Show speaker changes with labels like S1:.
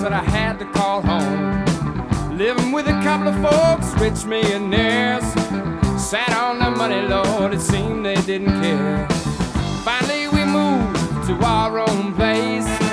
S1: that I had to call home. Living with a couple of folks, rich millionaires, sat on their money, Lord, it seemed they didn't care. Finally we moved to our own place.